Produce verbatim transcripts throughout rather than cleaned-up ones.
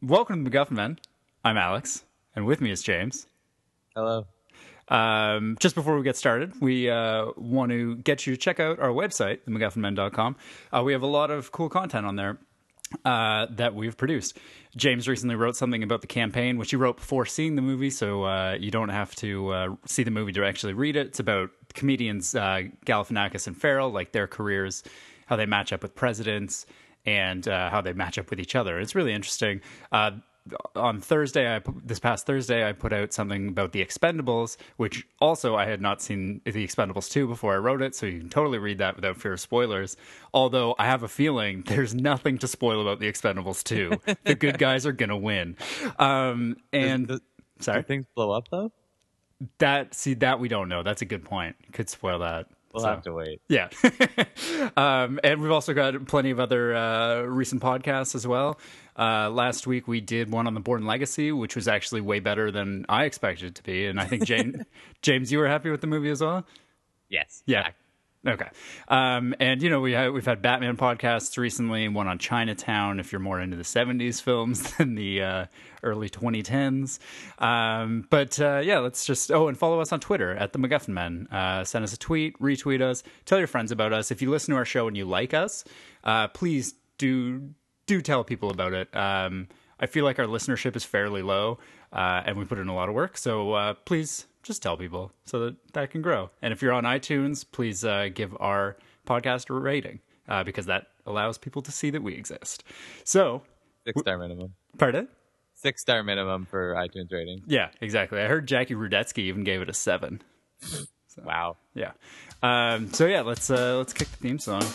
Welcome to the MacGuffin Men. I'm Alex, and with me is James. Hello. Um, just before we get started, we uh, want to get you to check out our website, the MacGuffin Men dot com. Uh, we have a lot of cool content on there uh, that we've produced. James recently wrote something about the campaign, which he wrote before seeing the movie, so uh, you don't have to uh, see the movie to actually read it. It's about comedians uh, Galifianakis and Farrell, like their careers, how they match up with presidents, and uh, how they match up with each other. It's really interesting. Uh, on Thursday, I, this past Thursday, I put out something about The Expendables, which also I had not seen The Expendables two before I wrote it, so you can totally read that without fear of spoilers. Although I have a feeling there's nothing to spoil about The Expendables two. The good guys are going to win. Um, and does, does, sorry? do things blow up, though? That, see, that we don't know. That's a good point. Could spoil that. We'll so, have to wait. Yeah. um, and we've also got plenty of other uh, recent podcasts as well. Uh, last week we did one on the Bourne Legacy, which was actually way better than I expected it to be. And I think, James, James, you were happy with the movie as well? Yes. Yeah. Okay. Um, and, you know, we have, we've had Batman podcasts recently, one on Chinatown, if you're more into the seventies films than the uh, early twenty tens. Um, but, uh, yeah, let's just... Oh, and follow us on Twitter, at the MacGuffin Men. Uh, send us a tweet, retweet us, tell your friends about us. If you listen to our show and you like us, uh, please do do tell people about it. Um, I feel like our listenership is fairly low, uh, and we put in a lot of work, so uh, please... just tell people so that that can grow. And if you're on iTunes, please uh, give our podcast a rating uh, because that allows people to see that we exist. So, Six star minimum. Pardon? Six star minimum for iTunes rating. Yeah, exactly. I heard Jackie Rudetsky even gave it a seven. So, wow. Yeah. Um, so yeah, let's uh, let's kick the theme song.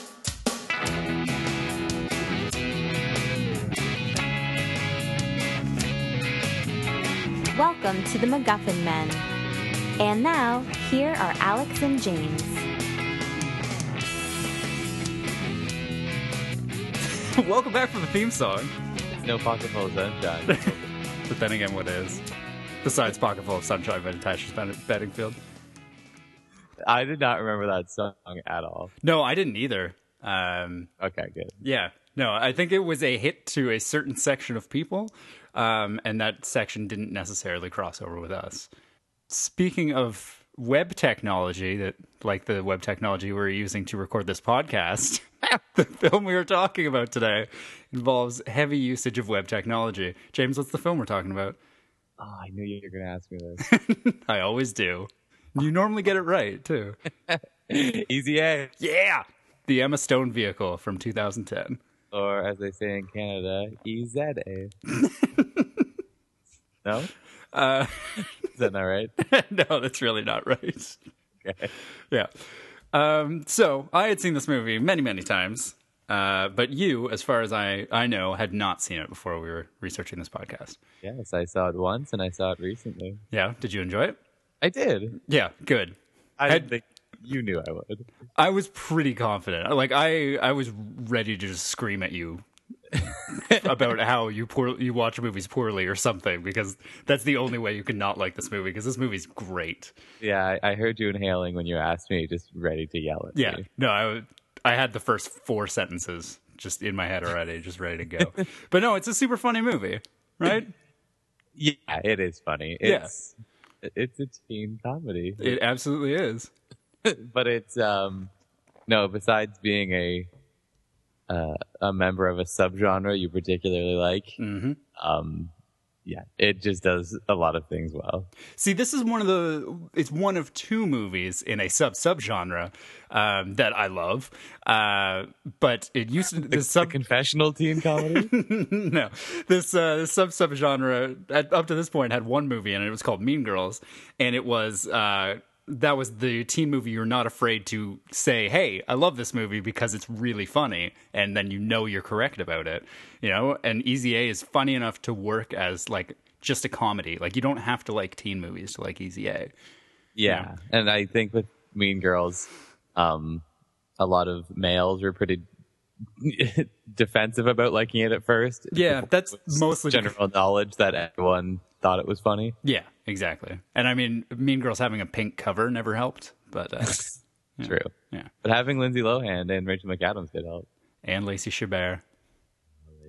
Welcome to the MacGuffin Men. And now, here are Alex and James. Welcome back for the theme song. It's no pocket full of sunshine. But then again, what is? Besides Pocket Full of Sunshine by Natasha Bedingfield. I did not remember that song at all. No, I didn't either. Um, okay, good. Yeah. No, I think it was a hit to a certain section of people, um, and that section didn't necessarily cross over with us. Speaking of web technology, that like the web technology we're using to record this podcast, the film we were talking about today involves heavy usage of web technology. James, what's the film we're talking about? Oh, I knew you were going to ask me this. I always do. You normally get it right, too. Easy A. Yeah! The Emma Stone Vehicle from two thousand ten. Or, as they say in Canada, E Z A. No? Uh, Is that not right? No, that's really not right. Okay. Yeah. Um, so, I had seen this movie many, many times. Uh, but you, as far as I, I know, had not seen it before we were researching this podcast. Yes, I saw it once, and I saw it recently. Yeah? Did you enjoy it? I did. Yeah, good. I Had- didn't think you knew I would. I was pretty confident. Like, I, I was ready to just scream at you about how you poor you watch movies poorly or something, because that's the only way you can not like this movie, because this movie's great. Yeah, I, I heard you inhaling when you asked me, just ready to yell at Yeah, me. no, I, I had the first four sentences just in my head already, just ready to go. But no, it's a super funny movie, right? Yeah, it is funny. It's it's a teen comedy. It absolutely is. But it's um no, besides being a uh, a member of a subgenre you particularly like, Mm-hmm. um yeah, it just does a lot of things well. See, this is one of the, it's one of two movies in a sub subgenre um, that I love. Uh, but it used to, The, this sub, the confessional teen comedy? no, this, uh, this sub subgenre at, up to this point had one movie in it. It was called Mean Girls. And it was, uh, that was the teen movie you're not afraid to say, hey, I love this movie because it's really funny, and then you know you're correct about it, you know? And Easy A is funny enough to work as, like, just a comedy. Like, you don't have to like teen movies to like Easy A. Yeah, and I think with Mean Girls, um, a lot of males were pretty defensive about liking it at first. Yeah, that's mostly general knowledge that everyone thought it was funny. Yeah, exactly. And I mean, Mean Girls having a pink cover never helped, but uh, yeah, True. Yeah, But having Lindsay Lohan and Rachel McAdams did help. and Lacey Chabert. Lacey.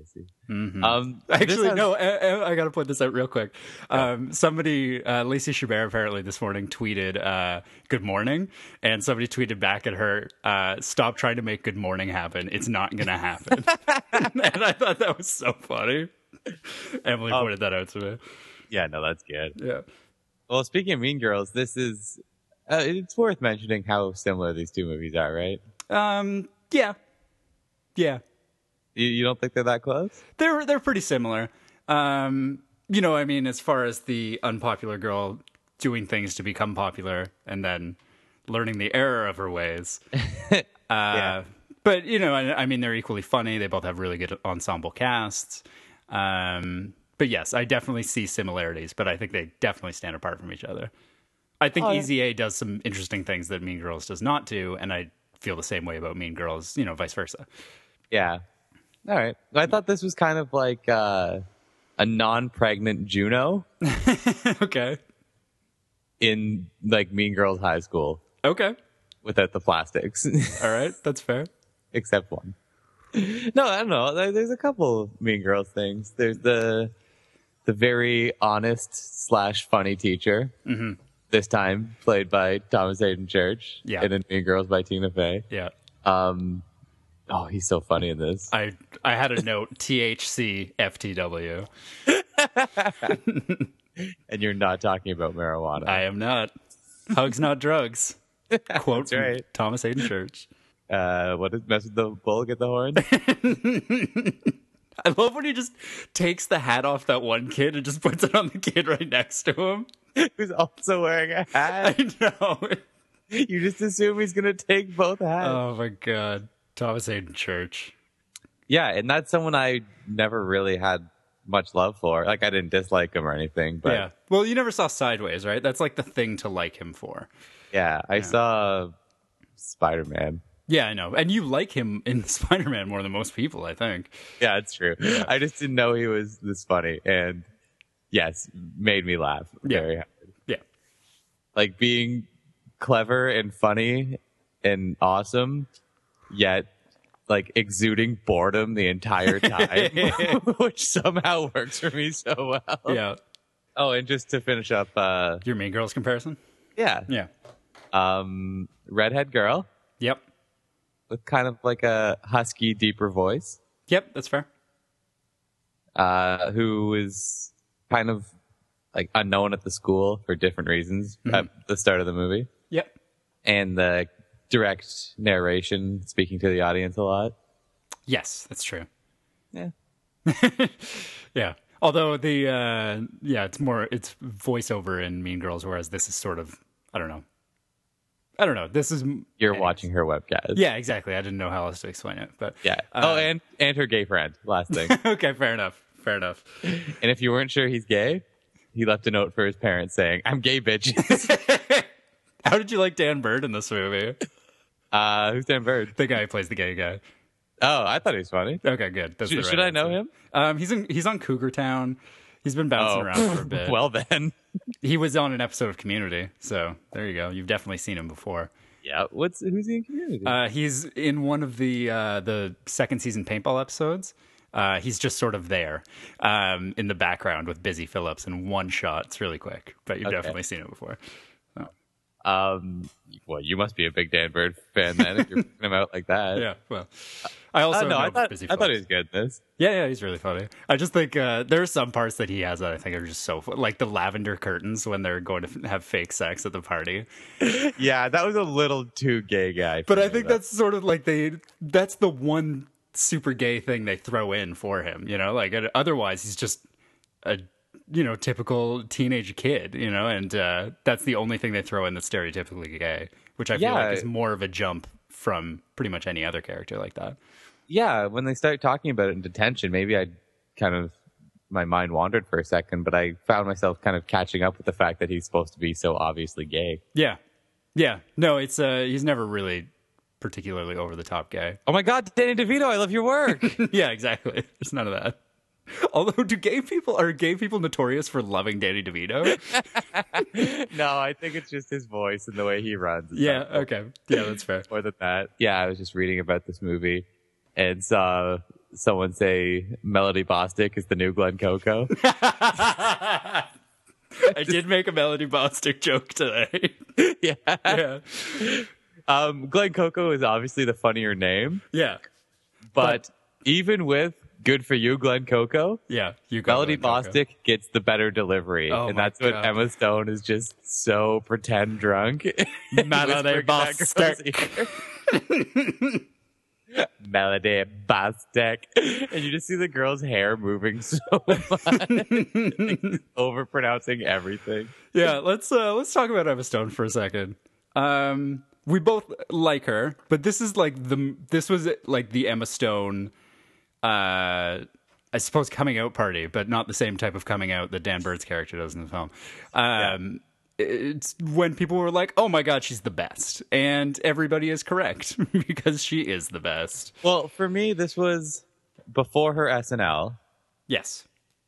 Mm-hmm. Um, Actually, has... no, I, I got to point this out real quick. Yeah. Um, somebody, uh, Lacey Chabert, apparently this morning tweeted, uh, good morning. And somebody tweeted back at her, uh, stop trying to make good morning happen. It's not going to happen. And I thought that was so funny. Emily um, pointed that out to me. Yeah, no, that's good. Yeah. Well, speaking of Mean Girls, this is, uh, it's worth mentioning how similar these two movies are, right? Um, yeah. Yeah. You, you don't think they're that close? They're they're pretty similar. Um, you know, I mean, as far as the unpopular girl doing things to become popular and then learning the error of her ways. uh, yeah. But, you know, I, I mean, they're equally funny. They both have really good ensemble casts. Um, but yes, I definitely see similarities, but I think they definitely stand apart from each other. I think oh, yeah. Easy A does some interesting things that Mean Girls does not do, and I feel the same way about Mean Girls, you know, vice versa. Yeah. All right. I thought this was kind of like uh, a non-pregnant Juno. Okay. In like Mean Girls High School. Okay. Without the plastics. All right. That's fair. Except one. No, I don't know. There's a couple Mean Girls things. There's the the very honest slash funny teacher. Mm-hmm. This time played by Thomas Hayden Church. Yeah. And in Mean Girls by Tina Fey. Yeah. Um. Oh, he's so funny in this. I I had a note T H C F T W. And you're not talking about marijuana. I am not. Hugs, not drugs. Quote That's right. Thomas Hayden Church. Uh, what is mess with the bull, get the horn? I love when he just takes the hat off that one kid and just puts it on the kid right next to him. Who's also wearing a hat. I know. You just assume he's going to take both hats. Oh, my God. Thomas Hayden Church. Yeah, and that's someone I never really had much love for. Like, I didn't dislike him or anything. But yeah. Well, you never saw Sideways, right? That's like the thing to like him for. Yeah, I yeah. saw Spider-Man. Yeah, I know. And you like him in Spider-Man more than most people, I think. Yeah, it's true. Yeah. I just didn't know he was this funny. And yes, made me laugh very yeah. hard. Yeah. Like being clever and funny and awesome, yet like exuding boredom the entire time, which somehow works for me so well. Yeah. Oh, and just to finish up, uh, your Mean Girls comparison? Yeah. Yeah. Um, redhead girl. Yep. With kind of like a husky, deeper voice. Yep, that's fair. Uh, who is kind of like unknown at the school for different reasons mm-hmm. at the start of the movie. Yep. And the direct narration speaking to the audience a lot. Yes, that's true. Yeah. Yeah. Although the, uh, yeah, it's more, it's voiceover in Mean Girls, whereas this is sort of, I don't know. I don't know. This is... You're anyways. watching her webcast. Yeah, exactly. I didn't know how else to explain it, but... Yeah. Uh, oh, and, and her gay friend. Last thing. Okay, fair enough. Fair enough. And if you weren't sure he's gay, he left a note for his parents saying, I'm gay, bitches. How did you like Dan Bird in this movie? Uh, who's Dan Bird? The guy who plays the gay guy. Oh, I thought he was funny. Okay, good. That's should the right should I know answer. him? Um, he's in. He's on Cougar Town. He's been bouncing oh. around for a bit. Well, then. He was on an episode of Community, so there you go. You've definitely seen him before. Yeah. What's Who's he in Community? Uh, he's in one of the uh, the second season paintball episodes. Uh, he's just sort of there um, in the background with Busy Phillips in one shot. It's really quick, but you've okay. definitely seen it before. So. Um, well, you must be a big Dan Bird fan then if you're picking him out like that. Yeah, well, I also uh, no, know I thought, Busy I Phillips. thought he was good in this. Yeah, yeah, he's really funny. I just think uh, there are some parts that he has that I think are just so fun. Like the lavender curtains when they're going to f- have fake sex at the party. Yeah, that was a little too gay guy. But I think though. That's sort of like they, that's the one super gay thing they throw in for him, you know? Like otherwise he's just a, you know, typical teenage kid, you know? And uh, that's the only thing they throw in that's stereotypically gay, which I feel yeah. like is more of a jump from pretty much any other character like that. Yeah, when they started talking about it in detention, maybe I kind of, my mind wandered for a second, but I found myself kind of catching up with the fact that he's supposed to be so obviously gay. Yeah. Yeah. No, it's, uh, he's never really particularly over the top gay. Oh my God, Danny DeVito, I love your work. Yeah, exactly. There's none of that. Although, do gay people, are gay people notorious for loving Danny DeVito? No, I think it's just his voice and the way he runs. Yeah, okay. Yeah, that's fair. More than that. Yeah, I was just reading about this movie and saw someone say Melody Bostic is the new Glenn Coco. I did make a Melody Bostic joke today. yeah. yeah. Um, Glenn Coco is obviously the funnier name, Yeah. but, But- even with good for you, Glenn Coco, Yeah. You got Melody Glenn Coco. Bostic gets the better delivery. Oh and my that's when God. Emma Stone is just so pretend drunk. Melody Whispering in that girl's ear. Melody Bostic. And you just see the girl's hair moving so much. Overpronouncing everything. Yeah, let's uh, let's talk about Emma Stone for a second. Um, we both like her, but this is like the this was like the Emma Stone, uh, I suppose, coming out party, but not the same type of coming out that Dan Bird's character does in the film. Um, It's when people were like, "Oh my God, she's the best," and everybody is correct because she is the best. Well, for me, this was before her S N L. Yes,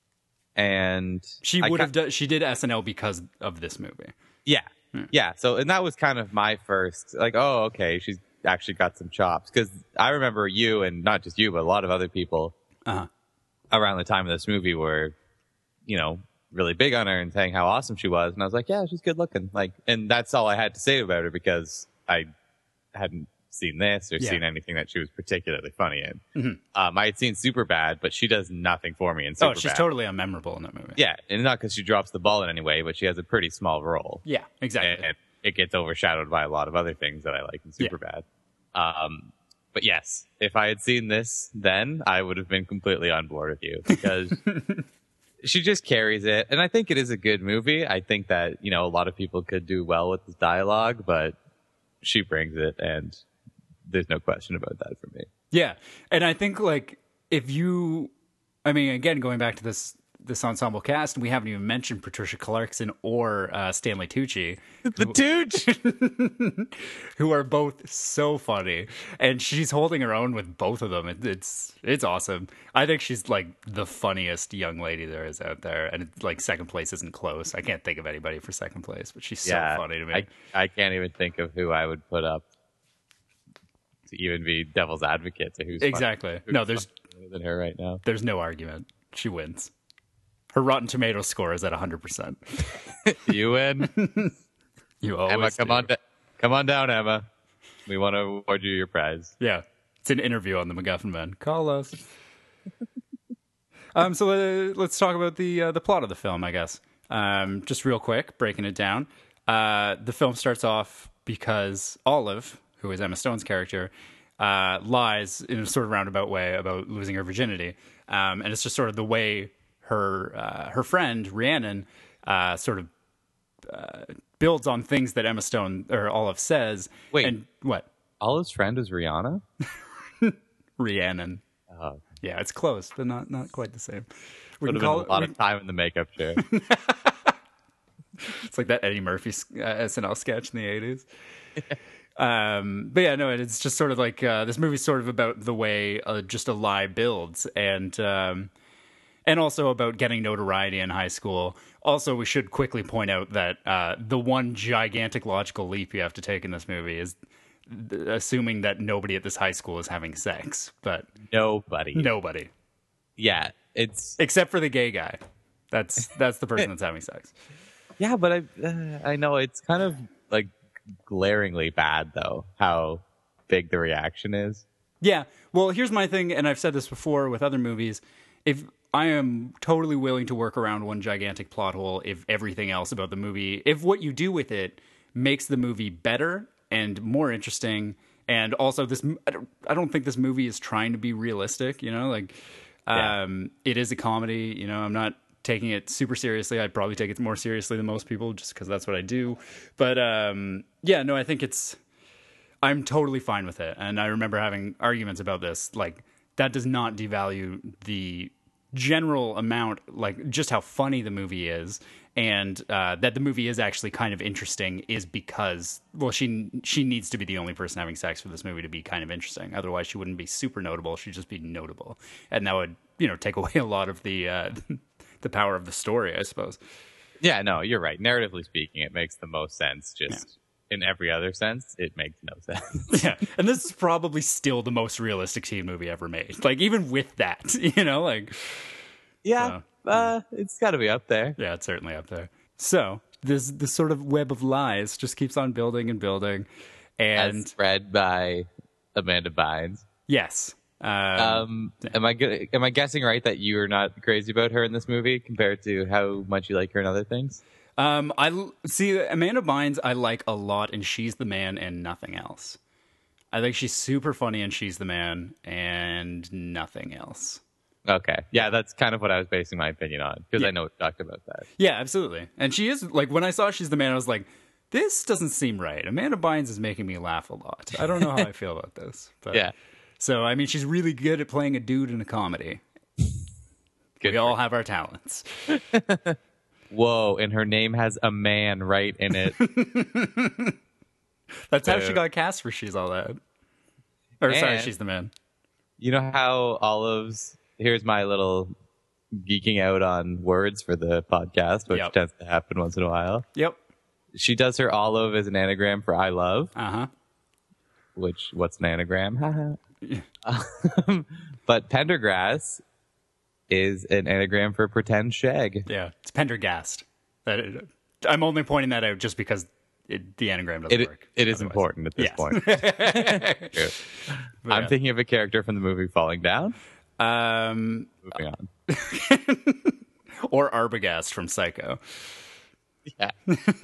And she I would ca- have done. She did S N L because of this movie. Yeah. Hmm. Yeah. So, and that was kind of my first, like, oh, okay, she's actually got some chops. Because I remember you, and not just you, but a lot of other people Uh-huh. around the time of this movie were, you know, really big on her and saying how awesome she was. And I was like, yeah, she's good looking. Like, and that's all I had to say about her because I hadn't seen this or Yeah. seen anything that she was particularly funny in. Mm-hmm. Um, I had seen Superbad, but she does nothing for me in Superbad. Oh, she's totally unmemorable in that movie. Yeah, and not because she drops the ball in any way, but she has a pretty small role. Yeah, exactly. And, and it gets overshadowed by a lot of other things that I like in Yeah. Superbad. Um, but yes, if I had seen this then, I would have been completely on board with you because she just carries it. And I think it is a good movie. I think that, you know, a lot of people could do well with this dialogue, but she brings it, and there's no question about that for me. Yeah, and I think like if you, I mean, again, going back to this this ensemble cast, we haven't even mentioned Patricia Clarkson or uh, Stanley Tucci, The Tooch! who are both so funny, and she's holding her own with both of them. It, it's it's awesome. I think she's like the funniest young lady there is out there, and it's, like second place isn't close. I can't think of anybody for second place, but she's so yeah, funny to me. I, I can't even think of who I would put up to even be devil's advocate to who's exactly. funny, who's No, there's funnier than her right now. there's no argument. She wins. Her Rotten Tomatoes score is at one hundred percent. You win. You always Emma, come do. on, da- come on down, Emma. We want to award you your prize. Yeah, it's an interview on the MacGuffin Men. Call us. um, so uh, let's talk about the uh, the plot of the film, I guess. Um, just real quick, breaking it down. Uh, the film starts off because Olive, who is Emma Stone's character, uh, lies in a sort of roundabout way about losing her virginity, um, and it's just sort of the way her uh, her friend Rhiannon uh, sort of uh, builds on things that Emma Stone or Olive says. Wait. And what? Olive's friend is Rihanna? Rhiannon. Oh, Yeah, it's close, but not not quite the same. We would can have call been it. a lot we- of time in the makeup chair. It's like that Eddie Murphy uh, S N L sketch in the eighties. Um, but yeah, no, it's just sort of like uh, this movie's sort of about the way uh, just a lie builds, and um, and also about getting notoriety in high school. Also, we should quickly point out that uh, the one gigantic logical leap you have to take in this movie is th- assuming that nobody at this high school is having sex, but Nobody. nobody Yeah, it's except for the gay guy. That's that's the person that's having sex. yeah, but I uh, I know it's kind of like glaringly bad though how big the reaction is. Yeah. Well, here's my thing, and I've said this before with other movies. If I am totally willing to work around one gigantic plot hole, if everything else about the movie, if what you do with it makes the movie better and more interesting, and also this, I don't, I don't think this movie is trying to be realistic. You know, like Yeah. um, it is a comedy. You know, I'm not taking it super seriously. I'd probably take it more seriously than most people, just because that's what I do. But um, yeah, no, I think it's. I'm totally fine with it. And I remember having arguments about this. Like, that does not devalue the general amount, like, just how funny the movie is. And uh, that the movie is actually kind of interesting is because, well, she she needs to be the only person having sex for this movie to be kind of interesting. Otherwise, she wouldn't be super notable. She'd just be notable. And that would, you know, take away a lot of the uh, the power of the story, I suppose. Yeah, no, you're right. Narratively speaking, it makes the most sense just in every other sense, it makes no sense. Yeah, and this is probably still the most realistic teen movie ever made. Like, even with that, you know, like... Yeah, So, uh, it's got to be up there. yeah, it's certainly up there. So, this this sort of web of lies just keeps on building and building. And... As spread by Amanda Bynes. Yes. Um, Um, am I good? Am I guessing right that you're not crazy about her in this movie compared to how much you like her in other things? um, I l- see Amanda Bynes I like a lot, and She's the Man and nothing else. I think she's super funny and She's the Man and nothing else. Okay, yeah, that's kind of what I was basing my opinion on because Yeah. I know we talked about that. Yeah, absolutely. And she is, like, when I saw She's the Man, I was like, this doesn't seem right. Amanda Bynes is making me laugh a lot. I don't know how I feel about this. But, Yeah, So, I mean, she's really good at playing a dude in a comedy. good. We all have our talents. Whoa, and her name has a man right in it. That's how she Yeah. got cast for She's All That. Or, sorry, And- She's the Man. You know how Olive's, here's my little geeking out on words for the podcast, which Yep. tends to happen once in a while. Yep. She does her Olive as an anagram for I love, Uh-huh. which, what's an anagram? Haha. Um, but Pendergrass is an anagram for pretend shag. Yeah, it's Pendergast. That I'm only pointing that out just because it, the anagram doesn't It, work. it is otherwise. important at this Yes. point. True. But I'm yeah. thinking of a character from the movie Falling Down. Um, Moving on. or Arbogast from Psycho. Yeah.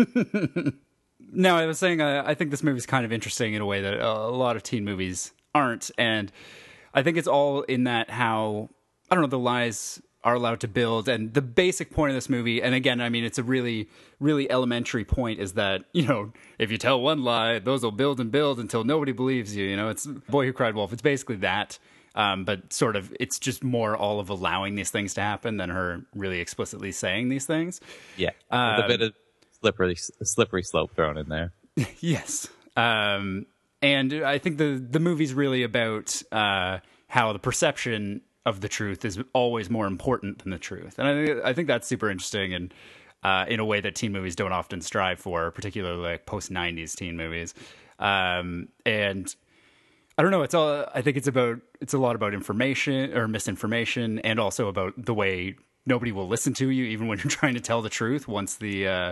No, I was saying uh, I think this movie's kind of interesting in a way that uh, a lot of teen movies aren't, and I think it's all in that how I don't know the lies are allowed to build, and the basic point of this movie. And again, I mean, it's a really, really elementary point: is that you know if you tell one lie, those will build and build until nobody believes you. You know, it's Boy Who Cried Wolf. It's basically that. Um, but sort of, it's just more all of allowing these things to happen than her really explicitly saying these things. Yeah. With a bit of slippery, slippery slope thrown in there. Yes. Um, and I think the, the movie's really about uh, how the perception of the truth is always more important than the truth. And I think, I think that's super interesting and uh, in a way that teen movies don't often strive for, particularly like post-nineties teen movies. Um, and I don't know. It's all. I think it's about. It's a lot about information or misinformation, and also about the way nobody will listen to you, even when you're trying to tell the truth. Once the uh,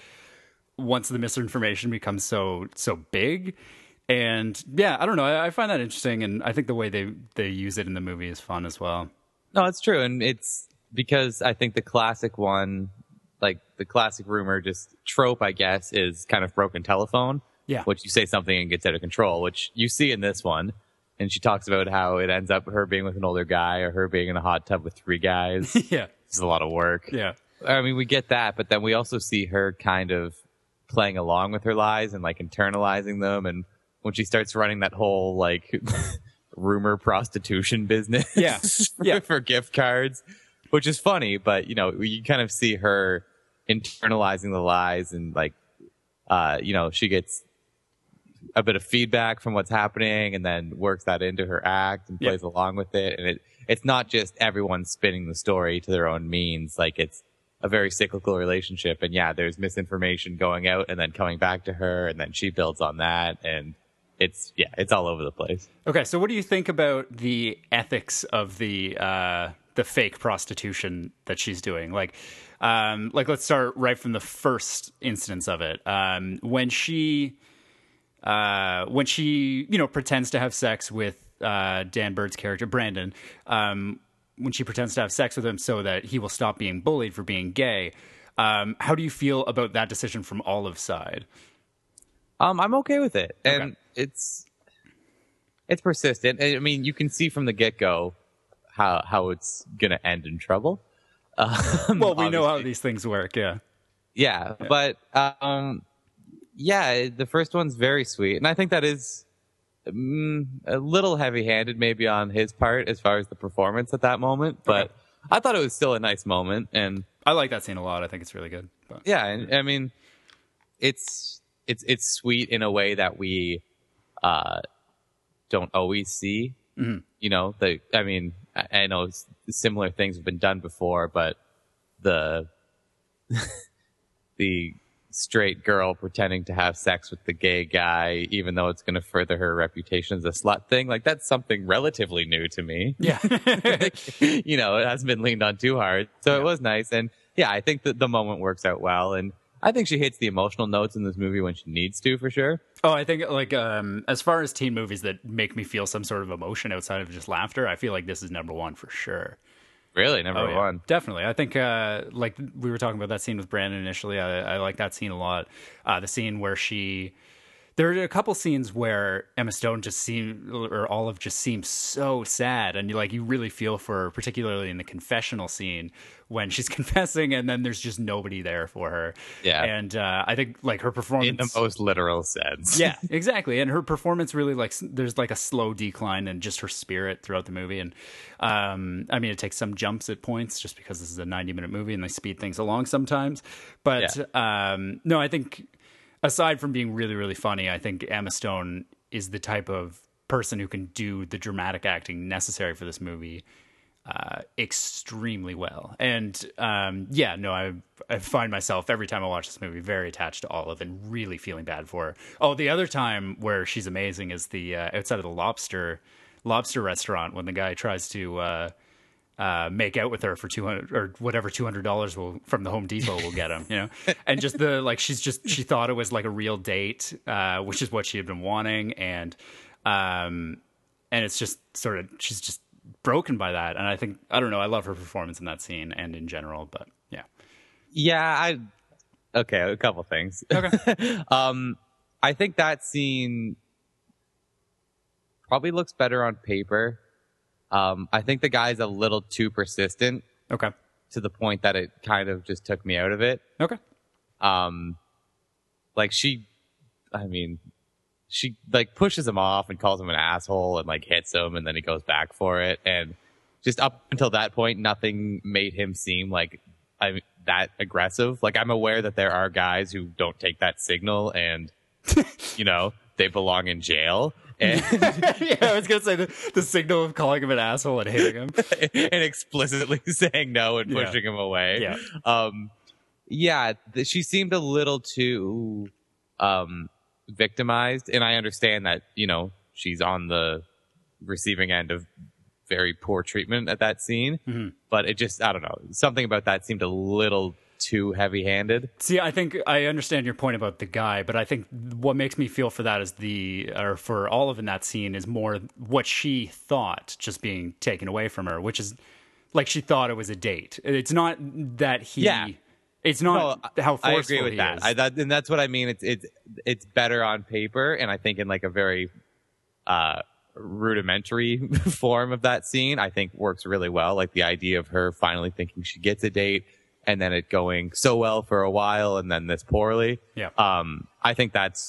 once the misinformation becomes so so big, and yeah, I don't know. I, I find that interesting, and I think the way they they use it in the movie is fun as well. No, it's true, and it's because I think the classic one, like the classic rumor, just trope, I guess, is kind of broken telephone. Yeah. Which you say something and gets out of control, which you see in this one. And she talks about how it ends up her being with an older guy or her being in a hot tub with three guys. Yeah. It's a lot of work. Yeah. I mean, we get that, but then we also see her kind of playing along with her lies and like internalizing them. And when she starts running that whole like rumor prostitution business Yeah. for, Yeah. for gift cards, which is funny, but you know, you kind of see her internalizing the lies and like, uh, you know, she gets a bit of feedback from what's happening and then works that into her act and plays Yep. along with it. And it, it's not just everyone spinning the story to their own means. Like it's a very cyclical relationship. And yeah, there's misinformation going out and then coming back to her. And then she builds on that. And it's, yeah, it's all over the place. Okay, so what do you think about the ethics of the uh, the fake prostitution that she's doing? Like, um, like let's start right from the first instance of it. Um, when she, uh, when she, you know, pretends to have sex with uh, Dan Bird's character Brandon, um, when she pretends to have sex with him so that he will stop being bullied for being gay. Um, how do you feel about that decision from Olive's side? Um, I'm okay with it. And Okay. it's, it's persistent. I mean, you can see from the get go how, how it's going to end in trouble. Um, Well, we know how obviously. these things work. Yeah. Yeah, but um, yeah, the first one's very sweet, and I think that is mm, a little heavy-handed, maybe on his part as far as the performance at that moment. But Okay. I thought it was still a nice moment, and I like that scene a lot. I think it's really good. But. yeah, and, I mean, it's it's it's sweet in a way that we uh, don't always see. Mhm. You know, the I mean, I, I know s- similar things have been done before, but the the straight girl pretending to have sex with the gay guy, even though it's going to further her reputation as a slut thing. Like, that's something relatively new to me. Yeah. Like, you know, it hasn't been leaned on too hard. So Yeah. it was nice. And yeah, I think that the moment works out well. And I think she hits the emotional notes in this movie when she needs to, for sure. Oh, I think like um, as far as teen movies that make me feel some sort of emotion outside of just laughter, I feel like this is number one for sure. Really, number Oh, yeah. one. Definitely. I think, uh, like we were talking about that scene with Brandon initially. I, I like that scene a lot. Uh, the scene where she, there are a couple scenes where Emma Stone just seemed, or Olive just seems so sad, and you like you really feel for her, particularly in the confessional scene when she's confessing, and then there's just nobody there for her. Yeah. and uh, I think like her performance In the most literal sense. yeah, exactly. And her performance really like s- there's like a slow decline in just her spirit throughout the movie. And um, I mean, it takes some jumps at points just because this is a ninety minute movie and they speed things along sometimes. But um, no, I think aside from being really, really funny, I think Emma Stone is the type of person who can do the dramatic acting necessary for this movie uh, extremely well. And um, yeah, no, I I find myself every time I watch this movie very attached to Olive and really feeling bad for her. Oh, the other time where she's amazing is the uh, outside of the lobster lobster restaurant when the guy tries to uh, uh, make out with her for two hundred or whatever two hundred dollars will from the Home Depot will get him, you know, and just the like she's just she thought it was like a real date, uh, which is what she had been wanting, and um, and it's just sort of she's just broken by that. And I think I don't know I love her performance in that scene and in general, but yeah. Yeah, I okay, a couple things. Okay. um I think that scene probably looks better on paper. Um I think the guy's a little too persistent Okay. to the point that it kind of just took me out of it. Okay. Um like she I mean she like pushes him off and calls him an asshole and like hits him and then he goes back for it, and just up until that point nothing made him seem like I that aggressive. Like, I'm aware that there are guys who don't take that signal and you know they belong in jail, and, Yeah, I was gonna say the, the signal of calling him an asshole and hitting him. and explicitly saying no and Yeah. pushing him away. Yeah. Um, yeah, th- she seemed a little too um, victimized, and I understand that, you know, she's on the receiving end of very poor treatment at that scene, Mm-hmm. but it just, I don't know, something about that seemed a little too heavy-handed. See, I think I understand your point about the guy, but I think what makes me feel for that is the, or for Olive in that scene is more what she thought just being taken away from her, which is like she thought it was a date. It's not that he, Yeah. it's not No, how forceful I agree with he that. is. I, that. And that's what I mean. It's it's it's better on paper, and I think in like a very uh, rudimentary form of that scene, I think works really well. Like the idea of her finally thinking she gets a date, and then it going so well for a while, and then this poorly. Yeah. Um, I think that's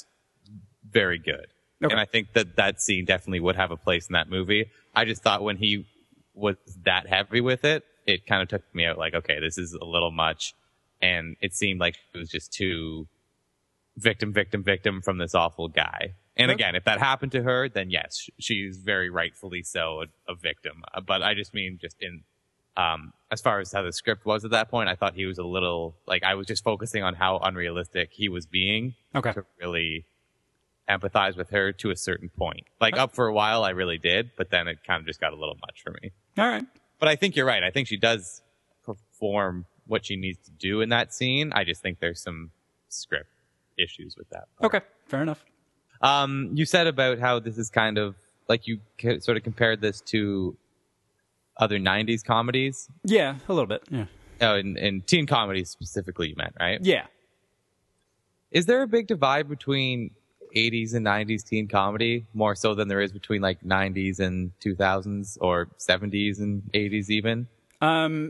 very good, Okay. and I think that that scene definitely would have a place in that movie. I just thought when he was that heavy with it, it kind of took me out. Like, okay, this is a little much. And it seemed like it was just too victim, victim, victim from this awful guy. And again, if that happened to her, then yes, she's very rightfully so a, a victim. Uh, But I just mean just in, um, as far as how the script was at that point, I thought he was a little, like, I was just focusing on how unrealistic he was being Okay. to really empathize with her to a certain point. Like, up for a while, I really did, but then it kind of just got a little much for me. All right. But I think you're right. I think she does perform what she needs to do in that scene. I just think there's some script issues with that part. Okay. Fair enough. Um, you said about how this is kind of like you ca- sort of compared this to other nineties comedies. Yeah, a little bit. Yeah. Oh, in, in teen comedies specifically, you meant, right? Yeah. Is there a big divide between eighties and nineties teen comedy, more so than there is between like nineties and two thousands or seventies and eighties even? Um,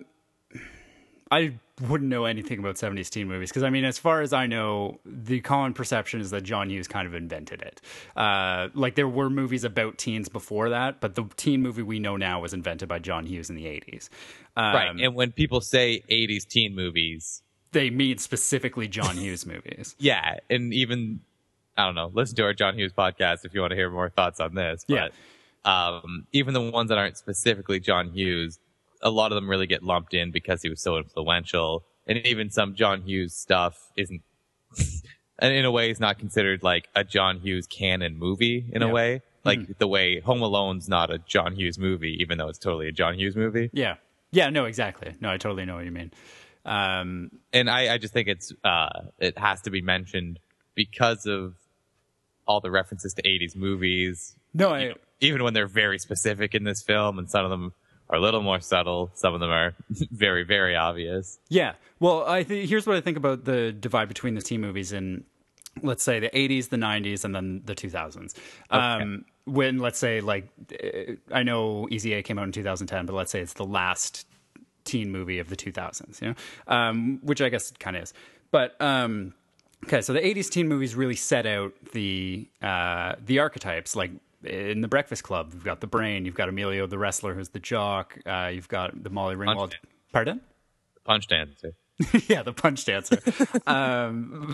I wouldn't know anything about seventies teen movies because, I mean, as far as I know, the common perception is that John Hughes kind of invented it. Uh, like, there were movies about teens before that, but the teen movie we know now was invented by John Hughes in the eighties. Um, Right. And when people say eighties teen movies, they mean specifically John Hughes movies. yeah, and even I don't know. Listen to our John Hughes podcast if you want to hear more thoughts on this. But, um, even the ones that aren't specifically John Hughes, a lot of them really get lumped in because he was so influential. And even some John Hughes stuff isn't and in a way is not considered like a John Hughes canon movie in Yeah. a way. Like Mm-hmm. the way Home Alone's not a John Hughes movie, even though it's totally a John Hughes movie. Yeah. Yeah, no, exactly. No, I totally know what you mean. Um, And I, I just think it's uh, it has to be mentioned because of all the references to eighties movies. no, You I, know, even when they're very specific in this film, and some of them are a little more subtle, some of them are very, very obvious. yeah. Well, I th- here's what I think about the divide between the teen movies in, let's say, the eighties, the nineties, and then the two thousands. Um, when, let's say, like, uh, I know Easy A came out in two thousand ten, but let's say it's the last teen movie of the two thousands, you know, um, which I guess it kind of is. But um, okay, so the eighties teen movies really set out the uh, the archetypes. Like in The Breakfast Club, you've got the brain, you've got Emilio the wrestler, who's the jock, uh, you've got the Molly Ringwald. Punch Pardon? Punch dancer. Yeah, the punch dancer. um,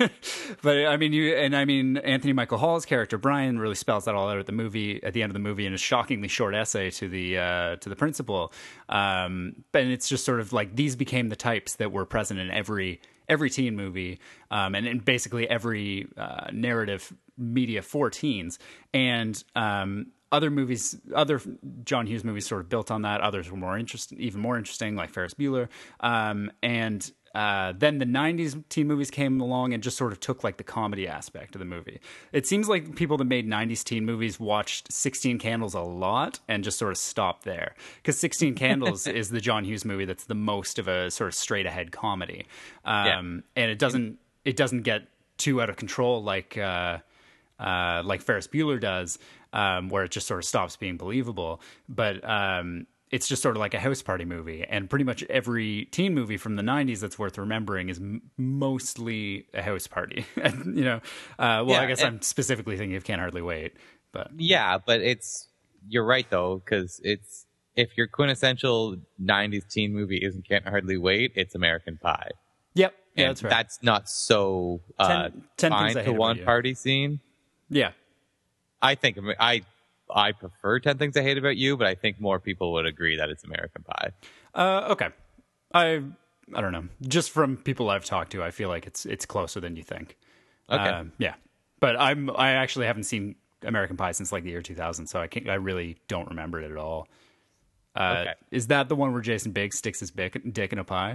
but I mean, you and I mean Anthony Michael Hall's character Brian really spells that all out at the movie at the end of the movie in a shockingly short essay to the uh, to the principal. Um, and it's just sort of like these became the types that were present in every every teen movie, um, and in basically every uh, narrative media for teens. And um, other movies, other John Hughes movies sort of built on that. Others were more interesting, even more interesting, like Ferris Bueller. Um, and uh, then the nineties teen movies came along and just sort of took like the comedy aspect of the movie. It seems like people that made nineties teen movies watched sixteen Candles a lot and just sort of stopped there. Because sixteen Candles is the John Hughes movie that's the most of a sort of straight ahead comedy. Um, yeah. And it doesn't, it doesn't get too out of control like, uh, uh, like Ferris Bueller does. Um, where it just sort of stops being believable. But um, it's just sort of like a house party movie. And pretty much every teen movie from the nineties that's worth remembering is m- mostly a house party. And, you know, uh, well, Yeah, I guess and- I'm specifically thinking of Can't Hardly Wait. But Yeah, but it's you're right though, because it's if your quintessential nineties teen movie isn't Can't Hardly Wait, it's American Pie. Yep. Yeah, And that's right. that's not so uh, Ten- ten Things fine I Hate to About one You. party scene. Yeah. I think I I prefer ten Things I Hate About You, but I think more people would agree that it's American Pie. Uh, okay. I I don't know. Just from people I've talked to, I feel like it's it's closer than you think. Okay. Um, yeah. But I'm I actually haven't seen American Pie since like the year two thousand, so I can't, I really don't remember it at all. Uh, Okay. Is that the one where Jason Biggs sticks his dick, dick in a pie?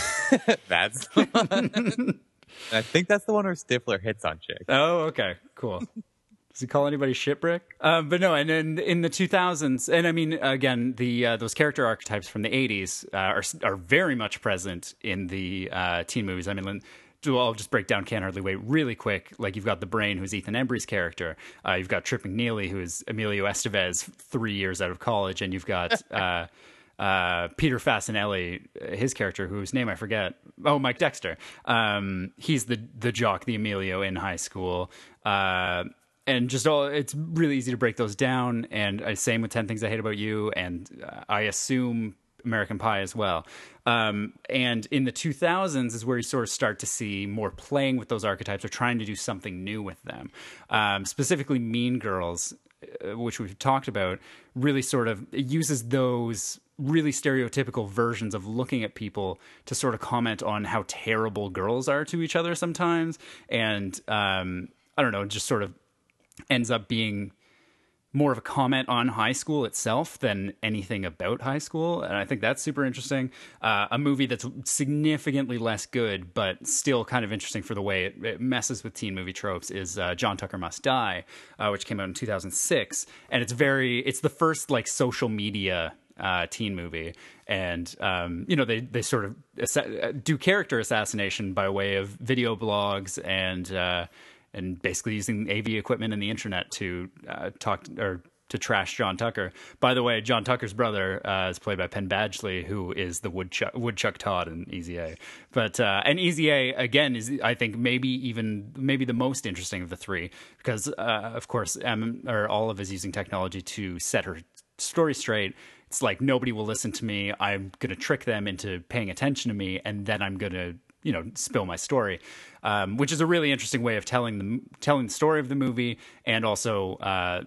That's the one. I think that's the one where Stifler hits on chick. Oh, okay, cool. Does he call anybody shitbrick? Um, but no, and then in the two thousands, and I mean, again, the uh, those character archetypes from the eighties uh, are are very much present in the uh, teen movies. I mean, well, I'll just break down Can't Hardly Wait really quick. Like you've got the brain, who's Ethan Embry's character. Uh, you've got Trip McNeely, who is Emilio Estevez, three years out of college, and you've got. Uh, Uh, Peter Fasinelli, his character, whose name I forget. Oh, Mike Dexter. Um, he's the the jock, the Emilio in high school. Uh, and just all, it's really easy to break those down. And uh, same with ten Things I Hate About You, and uh, I assume American Pie as well. Um, and in the two thousands is where you sort of start to see more playing with those archetypes or trying to do something new with them. Um, specifically, Mean Girls, uh, which we've talked about, really sort of uses those really stereotypical versions of looking at people to sort of comment on how terrible girls are to each other sometimes. And um, I don't know, just sort of ends up being more of a comment on high school itself than anything about high school. And I think that's super interesting. Uh, a movie that's significantly less good, but still kind of interesting for the way it, it messes with teen movie tropes is uh, John Tucker Must Die, uh, which came out in two thousand six. And it's very, it's the first like social media Uh, teen movie, and um, you know they they sort of assa- do character assassination by way of video blogs and uh, and basically using A V equipment and the internet to uh, talk or to trash John Tucker. By the way, John Tucker's brother uh, is played by Penn Badgley, who is the Woodchuck Woodchuck Todd in Easy A. But uh, and Easy A again is I think maybe even maybe the most interesting of the three because uh, of course Em, or Olive is using technology to set her story straight. It's like nobody will listen to me. I'm going to trick them into paying attention to me, and then I'm going to, you know, spill my story, um, which is a really interesting way of telling the telling the story of the movie, and also, uh,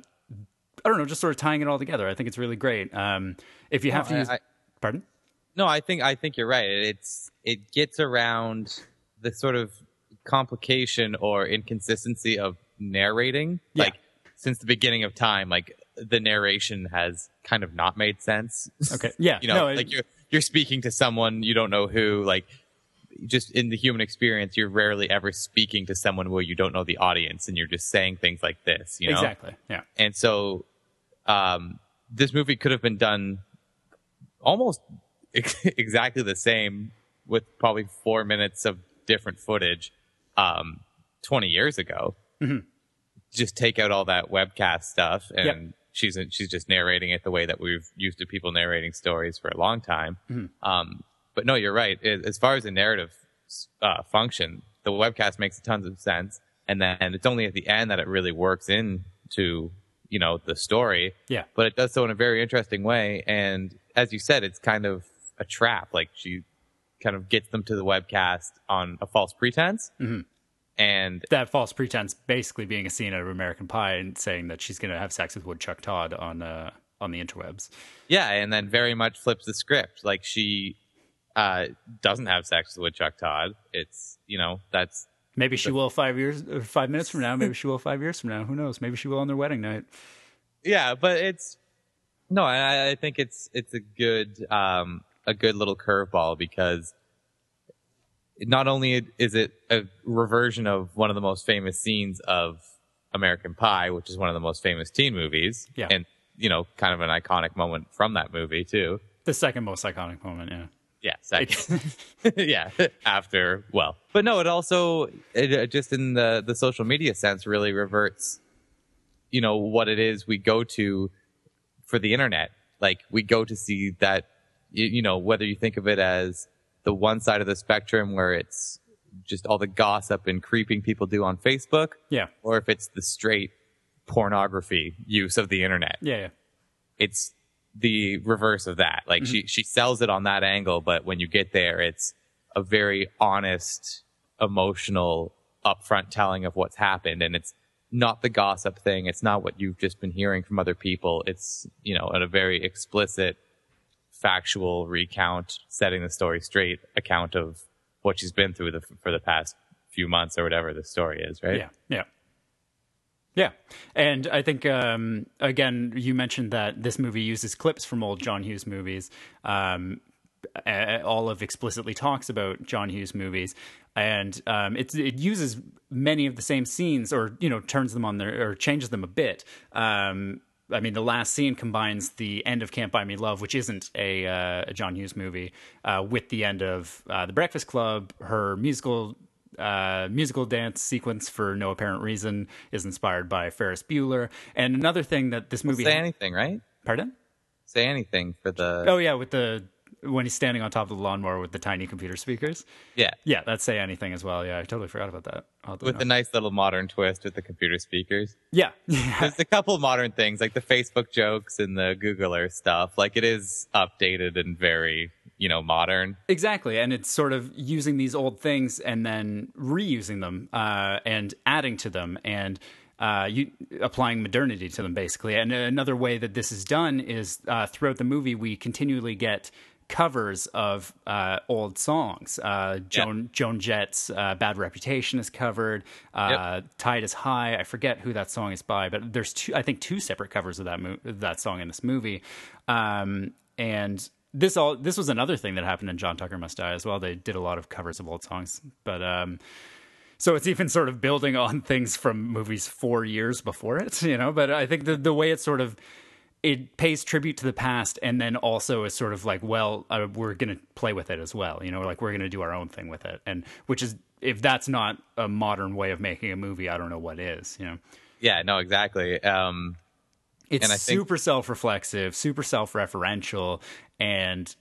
I don't know, just sort of tying it all together. I think it's really great. Um, if you have No, to use, I- pardon? No, I think I think you're right. It's it gets around the sort of complication or inconsistency of narrating. Yeah. Like since the beginning of time, like the narration has kind of not made sense. Okay. Yeah. you know, No, it- like you're you're speaking to someone you don't know who. Like just in the human experience, you're rarely ever speaking to someone where you don't know the audience, and you're just saying things like this. You know Exactly. Yeah. And so, um, this movie could have been done almost exactly the same with probably four minutes of different footage um, twenty years ago. Mm-hmm. Just take out all that webcast stuff, and Yep. she's she's just narrating it the way that we've used to people narrating stories for a long time. Mm-hmm. Um, but no, you're right. It, as far as the narrative uh, function, the webcast makes tons of sense, and then it's only at the end that it really works into you know the story. Yeah. But it does so in a very interesting way, and as you said, it's kind of a trap. Like she kind of gets them to the webcast on a false pretense. Mm-hmm. And That false pretense basically being a scene out of American Pie and saying that she's going to have sex with Woodchuck Todd on uh, on the interwebs. yeah, and then very much flips the script. Like she uh, doesn't have sex with Woodchuck Todd. It's, you know, that's... Maybe she will five years, or five minutes from now. Maybe she will five years from now. Who knows? Maybe she will on their wedding night. Yeah, but it's... No, I, I think it's it's a good um, a good little curveball because not only is it a reversion of one of the most famous scenes of American Pie, which is one of the most famous teen movies, Yeah. and you know, kind of an iconic moment from that movie too. The second most iconic moment, yeah. Yeah, second. yeah, after well, but no, it also it, uh, just in the the social media sense really reverts, you know, what it is we go to for the internet. Like we go to see that, you, you know, whether you think of it as the one side of the spectrum where it's just all the gossip and creeping people do on Facebook, Yeah, or if it's the straight pornography use of the internet. yeah, yeah. It's the reverse of that. Like Mm-hmm. she she sells it on that angle, but when you get there, it's a very honest, emotional, upfront telling of what's happened, and it's not the gossip thing. It's not what you've just been hearing from other people. It's, you know, a very explicit, factual recount, setting the story straight account of what she's been through the, for the past few months or whatever the story is, right? Yeah, yeah. Yeah. And I think, um, again, you mentioned that this movie uses clips from old John Hughes movies. Um, uh, Olive explicitly talks about John Hughes movies, and um, it, it uses many of the same scenes, or, you know, turns them on their, or changes them a bit. Um, I mean, the last scene combines the end of Can't Buy Me Love, which isn't a, uh, a John Hughes movie, uh, with the end of uh, The Breakfast Club. Her musical uh, musical dance sequence, for no apparent reason, is inspired by Ferris Bueller. And another thing that this movie... Say anything, right? Pardon? Say anything for the... Oh, yeah, with the... when he's standing on top of the lawnmower with the tiny computer speakers. Yeah. Yeah, that's Say Anything as well. Yeah, I totally forgot about that. Oddly With enough. the nice little modern twist with the computer speakers. Yeah. Yeah. There's a couple modern things, like the Facebook jokes and the Google Earth stuff. Like, it is updated and very, you know, modern. Exactly. And it's sort of using these old things and then reusing them uh, and adding to them and uh, you, applying modernity to them, basically. And another way that this is done is uh, throughout the movie, we continually get covers of uh, old songs. Uh, Joan Yep. Joan Jett's uh, "Bad Reputation" is covered. Uh, Yep. "Tide Is High." I forget who that song is by, but there's two. I think two separate covers of that mo- that song in this movie. Um, and this all this was another thing that happened in John Tucker Must Die as well. They did a lot of covers of old songs, but. Um, So it's even sort of building on things from movies four years before it, you know. But I think the the way it's sort of it pays tribute to the past, and then also is sort of like, well, uh, we're going to play with it as well, you know, like we're going to do our own thing with it, and which is, if that's not a modern way of making a movie, I don't know what is, you know. Yeah, no, exactly. Um, It's and I think- super self-reflexive, super self-referential, and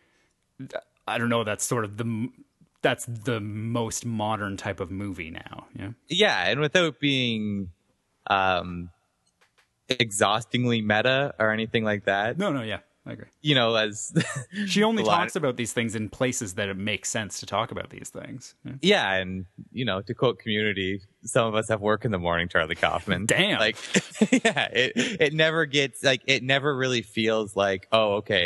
I don't know. That's sort of the that's the most modern type of movie now, you know? yeah, and without being um, exhaustingly meta or anything like that, No, no, yeah, I agree. you know, as She only a lot- talks about these things in places that it makes sense to talk about these things. Yeah. yeah, and you know, to quote Community, some of us have work in the morning, Charlie Kaufman. Damn. Like, yeah, it it never gets like it never really feels like, oh, okay,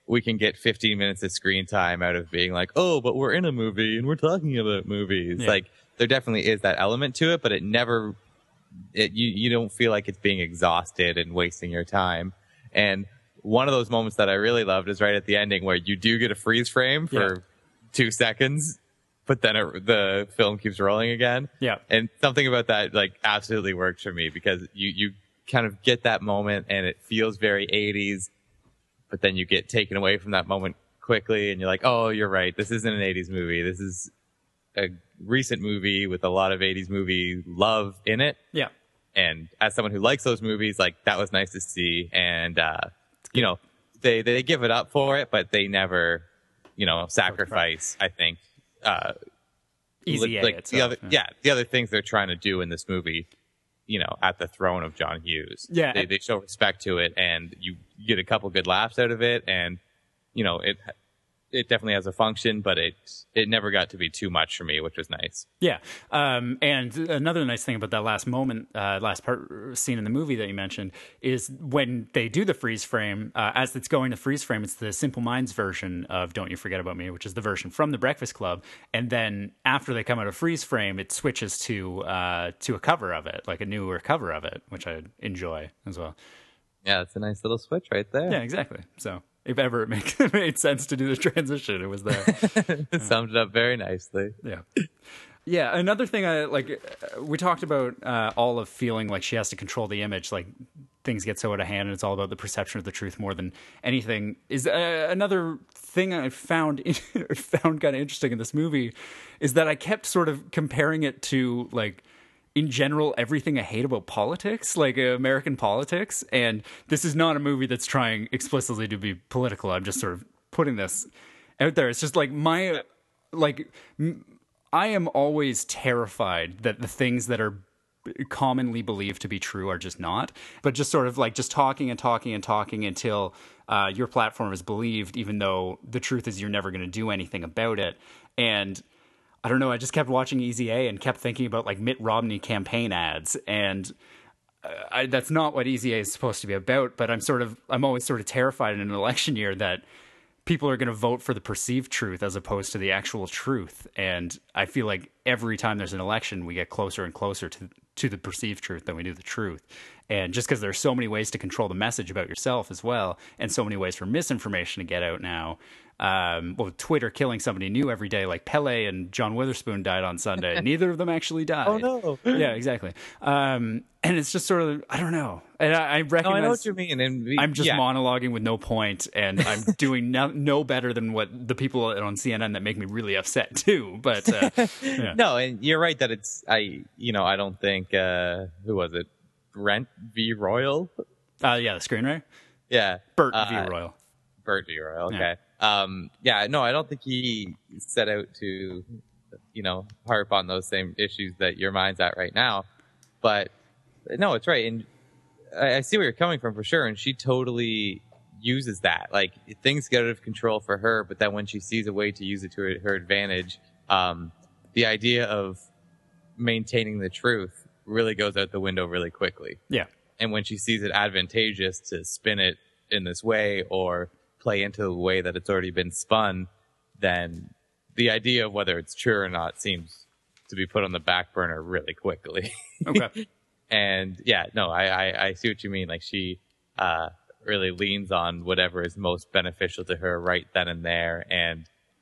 we can get fifteen minutes of screen time out of being like, oh, but we're in a movie and we're talking about movies. Yeah. Like, there definitely is that element to it, but it never, it, you, you don't feel like it's being exhausted and wasting your time. And one of those moments that I really loved is right at the ending where you do get a freeze frame for Yeah. two seconds, but then it, the film keeps rolling again. Yeah. And something about that, like, absolutely works for me because you, you kind of get that moment and it feels very eighties, but then you get taken away from that moment quickly and you're like, oh, you're right. This isn't an eighties movie. This is a recent movie with a lot of eighties movie love in it. Yeah. And as someone who likes those movies, like, that was nice to see. And, uh, you know, they, they give it up for it, but they never, you know, sacrifice, I think, uh, Easy A like itself, the other, yeah. yeah, the other things they're trying to do in this movie, you know, at the throne of John Hughes. Yeah. They, they show respect to it and you get a couple good laughs out of it. And, you know, it, it definitely has a function, but it it never got to be too much for me, which was nice. Yeah, um, and another nice thing about that last moment, uh, last part scene in the movie that you mentioned is when they do the freeze frame. Uh, as it's going to freeze frame, it's the Simple Minds version of "Don't You Forget About Me," which is the version from The Breakfast Club. And then after they come out of freeze frame, it switches to uh, to a cover of it, like a newer cover of it, which I enjoy as well. Yeah, it's a nice little switch right there. Yeah, exactly. So if ever it make, made sense to do the transition, it was there. It summed it up very nicely. Yeah. Yeah. Another thing I like, uh, we talked about uh, Olive feeling like she has to control the image, like things get so out of hand and it's all about the perception of the truth more than anything. Is uh, another thing I found, found kind of interesting in this movie is that I kept sort of comparing it to like, in general, everything I hate about politics, like uh, American politics. And this is not a movie that's trying explicitly to be political. I'm just sort of putting this out there. It's just like my, like, m- I am always terrified that the things that are commonly believed to be true are just not. But just sort of like just talking and talking and talking until uh, your platform is believed, even though the truth is you're never going to do anything about it. And I don't know, I just kept watching Easy A and kept thinking about like Mitt Romney campaign ads, and uh, I, that's not what Easy A is supposed to be about, but I'm sort of, I'm always sort of terrified in an election year that people are going to vote for the perceived truth as opposed to the actual truth. And I feel like every time there's an election, we get closer and closer to to the perceived truth than we do the truth. And just because there's so many ways to control the message about yourself as well, and so many ways for misinformation to get out now, um, well, Twitter killing somebody new every day, like Pele and John Witherspoon died on Sunday. Neither of them actually died. Oh, no. Yeah, exactly. Um, and it's just sort of, I don't know. And I, I recognize... No, I know what you mean. And we, I'm just yeah. monologuing with no point, and I'm doing no, no better than what the people on C N N that make me really upset too. But uh, yeah. No, and you're right that it's, I, you know, I don't think, uh, who was it? Brent V. Royal? uh, yeah, the screenwriter, Yeah. Bert uh, V. Royal. Bert V. Royal, okay. Yeah. Um, yeah, no, I don't think he set out to, you know, harp on those same issues that your mind's at right now. But, no, it's right. And I, I see where you're coming from for sure. And she totally uses that. Like, things get out of control for her, but then when she sees a way to use it to her, her advantage, um, the idea of maintaining the truth really goes out the window really quickly. Yeah. And when she sees it advantageous to spin it in this way or play into the way that it's already been spun, then the idea of whether it's true or not seems to be put on the back burner really quickly. Okay. And yeah, no, I, I, I see what you mean. Like she uh, really leans on whatever is most beneficial to her right then and there. And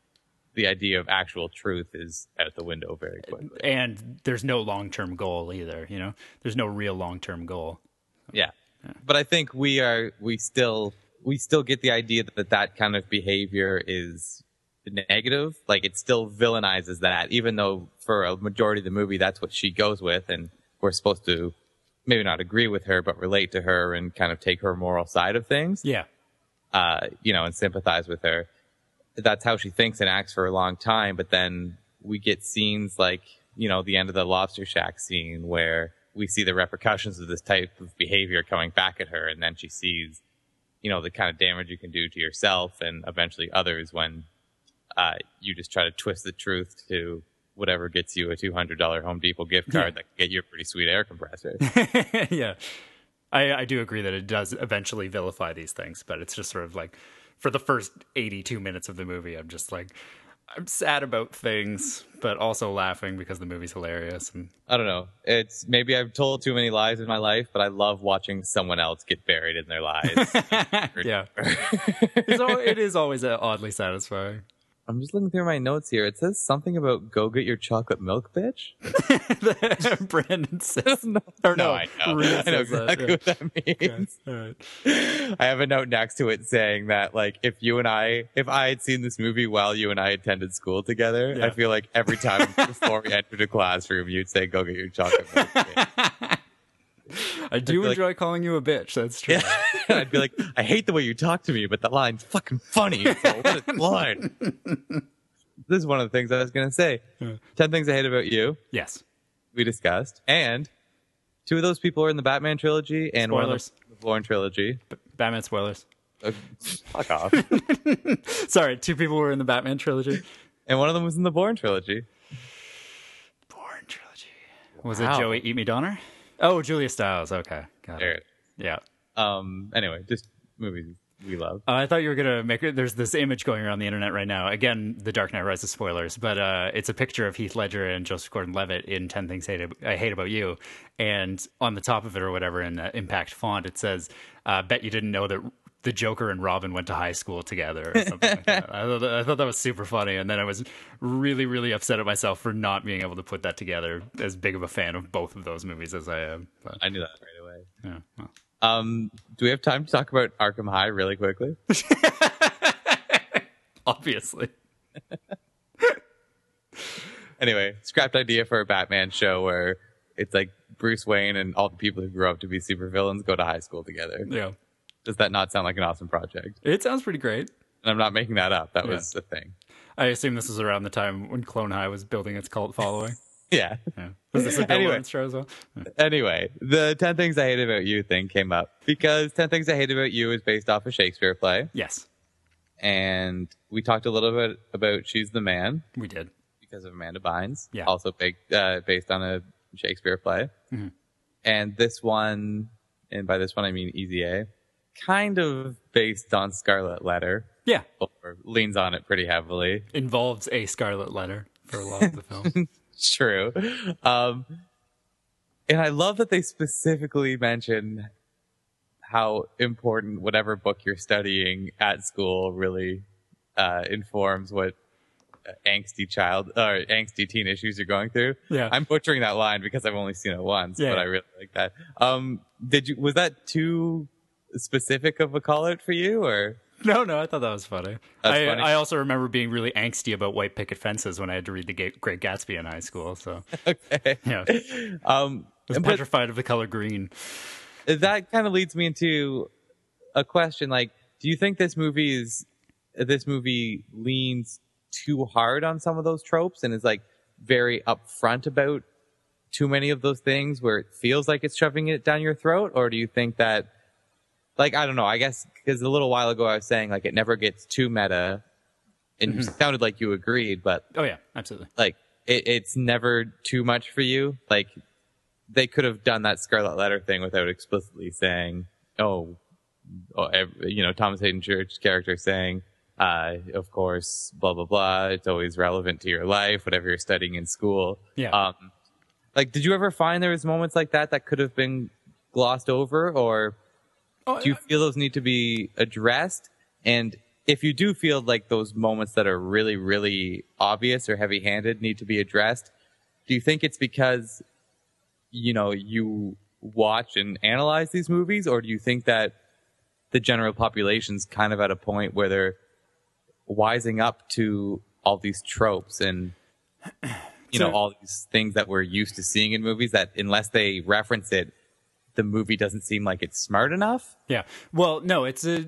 the idea of actual truth is out the window very quickly. And there's no long-term goal either, you know? There's no real long-term goal. Yeah. yeah. But I think we are, we still, we still get the idea that that kind of behavior is negative. Like it still villainizes that, even though for a majority of the movie, that's what she goes with. And we're supposed to maybe not agree with her, but relate to her and kind of take her moral side of things. Yeah. Uh, you know, and sympathize with her. That's how she thinks and acts for a long time. But then we get scenes like, you know, the end of the Lobster Shack scene where we see the repercussions of this type of behavior coming back at her. And then she sees, you know, the kind of damage you can do to yourself and eventually others when uh, you just try to twist the truth to whatever gets you a two hundred dollars Home Depot gift card yeah. that can get you a pretty sweet air compressor. Yeah. I, I do agree that it does eventually vilify these things, but it's just sort of like for the first eighty-two minutes of the movie, I'm just like, I'm sad about things, but also laughing because the movie's hilarious. And I don't know. It's maybe I've told too many lies in my life, but I love watching someone else get buried in their lies. yeah, it's al- it is always uh, oddly satisfying. I'm just looking through my notes here. It says something about go get your chocolate milk, bitch. Brandon says, no, or no, no, I know. Rita I know says that, exactly yeah. what that means. Okay, all right. I have a note next to it saying that, like, if you and I, if I had seen this movie while you and I attended school together, Yeah. I feel like every time before we entered a classroom, you'd say, go get your chocolate milk, bitch. I do like- enjoy calling you a bitch. That's true. Yeah. I'd be like, I hate the way you talk to me, but the line's fucking funny, so let it slide. This is one of the things I was going to say. Yeah. ten Things I Hate About You, Yes. we discussed. And two of those people are in the Batman trilogy, and one of Spoilers. them in the Bourne trilogy. B- Batman spoilers. Uh, fuck off. Sorry, two people were in the Batman trilogy. And one of them was in the Bourne trilogy. Bourne trilogy. Was Wow. it Joey Eat Me Donner? Oh, Julia Stiles. Okay. Got There it. it Yeah. Um. Anyway, just movies we love. Uh, I thought you were going to make it. There's this image going around the internet right now. Again, The Dark Knight Rises spoilers, but uh, it's a picture of Heath Ledger and Joseph Gordon-Levitt in ten Things I Hate, I Hate About You. And on the top of it or whatever in uh, impact font, it says, uh, bet you didn't know that the Joker and Robin went to high school together or something like that. I thought, that. I thought that was super funny. And then I was really, really upset at myself for not being able to put that together, as big of a fan of both of those movies as I am. But, I knew that right away. yeah, well. Um. Do we have time to talk about Arkham High really quickly? Obviously. Anyway, scrapped idea for a Batman show where it's like Bruce Wayne and all the people who grew up to be supervillains go to high school together. Yeah. Does that not sound like an awesome project? It sounds pretty great. And I'm not making that up. That Yeah. was the thing. I assume this was around the time when Clone High was building its cult following. Yeah. Yeah. Was this a Bill Anyway. Lawrence show as well? Yeah. Anyway, the ten Things I Hate About You thing came up because ten Things I Hate About You is based off a Shakespeare play. Yes, And we talked a little bit about She's the Man we did. because of Amanda Bynes. Yeah. Also big, uh, based on a Shakespeare play. Mm-hmm. And this one, and by this one I mean Easy A, kind of based on Scarlet Letter, Yeah, or leans on it pretty heavily. involves a Scarlet Letter for a lot of the film. True. Um, and I love that they specifically mention how important whatever book you're studying at school really uh, informs what uh, angsty child or angsty teen issues you're going through. Yeah. I'm butchering that line because I've only seen it once, Yeah. but I really like that. Um, did you? Was that too specific of a call out for you, or? No, no, I thought that was funny. That's I, funny. I also remember being really angsty about white picket fences when I had to read The Ga- Great Gatsby in high school. So, Okay. yeah, Um, I was but- petrified of the color green. that kind of leads me into a question. Like, do you think this movie is this movie leans too hard on some of those tropes and is like very upfront about too many of those things where it feels like it's shoving it down your throat? Or do you think that, like, I don't know, I guess because a little while ago I was saying like it never gets too meta, and you sounded like you agreed, but Oh yeah, absolutely. like it, it's never too much for you. Like they could have done that Scarlet Letter thing without explicitly saying, "Oh, oh ev- you know, Thomas Hayden Church's character saying, uh, of course, blah blah blah. It's always relevant to your life, whatever you're studying in school." Yeah. Um, like, did you ever find there was moments like that that could have been glossed over, or Oh, do you feel those need to be addressed? And if you do feel like those moments that are really, really obvious or heavy-handed need to be addressed, do you think it's because, you know, you watch and analyze these movies, or do you think that the general population's kind of at a point where they're wising up to all these tropes and, you know, So- all these things that we're used to seeing in movies that unless they reference it, the movie doesn't seem like it's smart enough? Yeah. Well, no, it's a.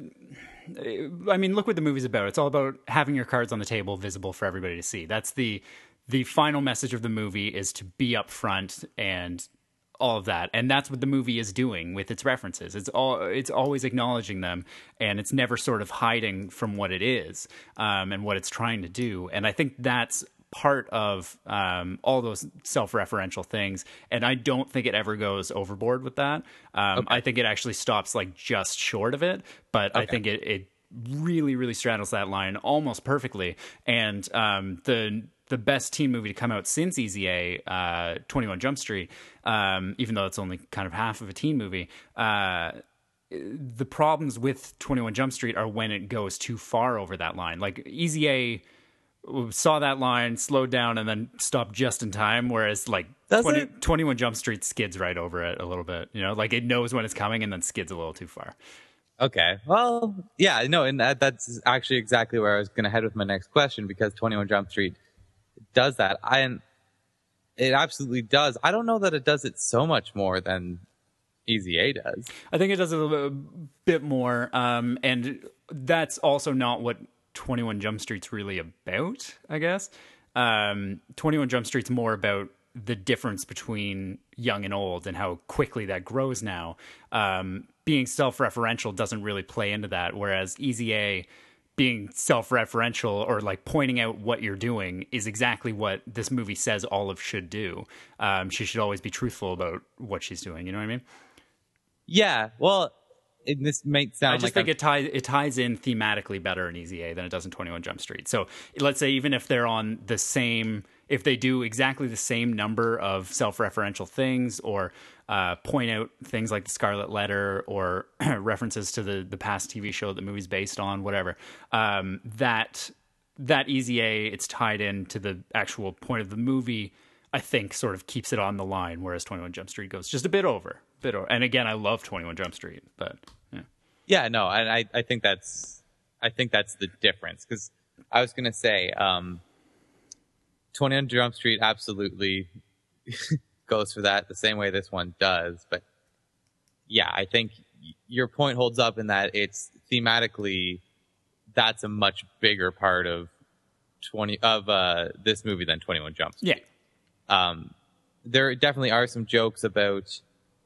I mean, look what the movie's about. It's all about having your cards on the table, visible for everybody to see. That's the the final message of the movie, is to be upfront and all of that. And that's what the movie is doing with its references. It's all it's always acknowledging them, and it's never sort of hiding from what it is um, and what it's trying to do. And I think that's part of um, all those self-referential things, and I don't think it ever goes overboard with that. Um, I think it actually stops like just short of it, but I think it, it really, really straddles that line almost perfectly. And um, the the best teen movie to come out since Easy A, uh, twenty-one Jump Street, um, even though it's only kind of half of a teen movie, uh, the problems with twenty-one Jump Street are when it goes too far over that line. Like Easy A saw that line, slowed down, and then stopped just in time, whereas like twenty, twenty-one Jump Street skids right over it a little bit. You know, like it knows when it's coming and then skids a little too far. Okay. Well, yeah, no, and that, that's actually exactly where I was going to head with my next question, because twenty-one Jump Street does that. I, and it absolutely does. I don't know that it does it so much more than Easy A does. I think it does a little bit more, um, and that's also not what twenty-one Jump Street's really about, I guess. Um, twenty-one Jump Street's more about the difference between young and old and how quickly that grows now. Um, being self-referential doesn't really play into that, whereas Easy A, being self-referential or like pointing out what you're doing, is exactly what this movie says Olive should do. Um, she should always be truthful about what she's doing. You know what I mean? Yeah. Well, it, this might sound I just like think I'm... it ties it ties in thematically better in Easy A than it does in twenty-one Jump Street. So let's say even if they're on the same, if they do exactly the same number of self-referential things, or uh, point out things like the Scarlet Letter, or references to the the past T V show the movie's based on, whatever, um, that that Easy A, it's tied in to the actual point of the movie, I think sort of keeps it on the line, whereas twenty-one Jump Street goes just a bit over. Bit over. And again, I love twenty-one Jump Street, but yeah. Yeah, no, and I, I think that's I think that's the difference, because I was gonna say um, twenty-one Jump Street absolutely goes for that the same way this one does, but yeah, I think your point holds up in that it's thematically that's a much bigger part of twenty of uh, this movie than twenty-one Jump Street. Yeah, um, there definitely are some jokes about,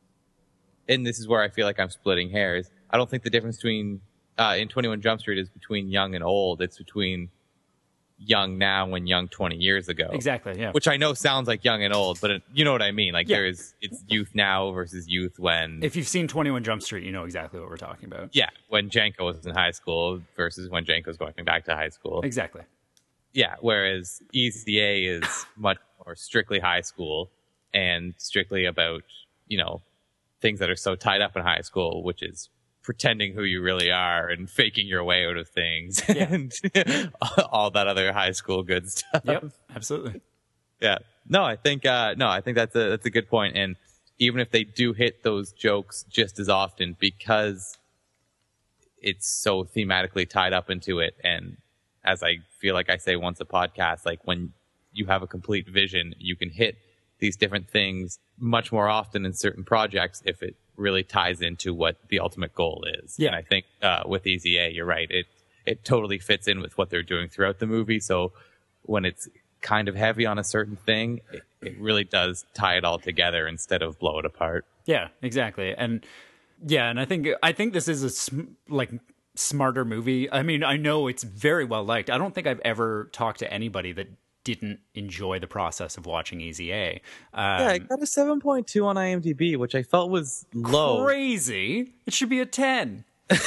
and this is where I feel like I'm splitting hairs. I don't think the difference between uh, in twenty-one Jump Street is between young and old. It's between young now and young twenty years ago. exactly. Yeah, Which I know sounds like young and old, but it, you know what I mean. Like Yeah. there is, it's youth now versus youth when. if you've seen twenty-one Jump Street, you know exactly what we're talking about. Yeah, when Janko was in high school versus when Janko's going back to high school. Exactly. Yeah, whereas Easy A is much more strictly high school and strictly about, you know, things that are so tied up in high school, which is pretending who you really are and faking your way out of things Yeah. and all that other high school good stuff. Yep, absolutely. Yeah. No, I think uh, no, I think that's a that's a good point. And even if they do hit those jokes just as often, because it's so thematically tied up into it, and as I feel like I say once a podcast, like when you have a complete vision, you can hit these different things much more often in certain projects if it really ties into what the ultimate goal is. Yeah. And I think uh, with Easy A, you're right. It it totally fits in with what they're doing throughout the movie. So when it's kind of heavy on a certain thing, it, it really does tie it all together instead of blow it apart. Yeah, exactly. And yeah, and I think I think this is a sm- like smarter movie. I mean, I know it's very well liked. I don't think I've ever talked to anybody that didn't enjoy the process of watching Easy A. Um, Yeah, it got a seven point two on IMDb, which I felt was low. Crazy. It should be a ten.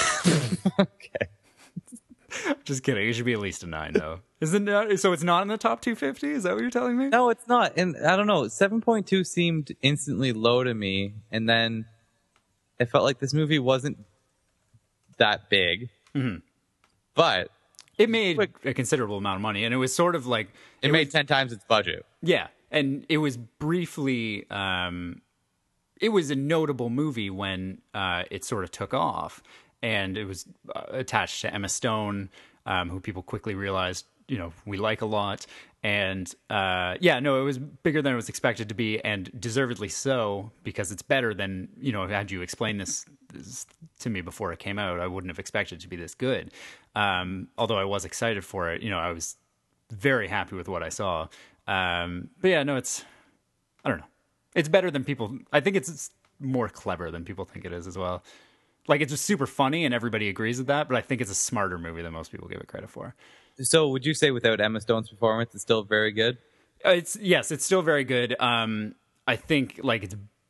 Okay. Just kidding. It should be at least a nine, though. Isn't it? So it's not in the top two fifty? Is that what you're telling me? No, it's not. And I don't know. seven point two seemed instantly low to me. And then it felt like this movie wasn't that big. Mm-hmm. But It made a considerable amount of money, and it was sort of like... it, it made was, ten times its budget. Yeah, and it was briefly... Um, it was a notable movie when uh, it sort of took off, and it was uh, attached to Emma Stone, um, who people quickly realized, you know, we like a lot. And uh, yeah, no, it was bigger than it was expected to be, and deservedly so, because it's better than, you know, had you explained this, this to me before it came out, I wouldn't have expected it to be this good. Um, although I was excited for it, you know, I was very happy with what I saw. Um, but yeah, no, it's, I don't know. It's better than people, I think it's more clever than people think it is as well. Like, it's just super funny and everybody agrees with that, but I think it's a smarter movie than most people give it credit for. So would you say without Emma Stone's performance, it's still very good? Uh, It's yes, it's still very good. Um, I think like it's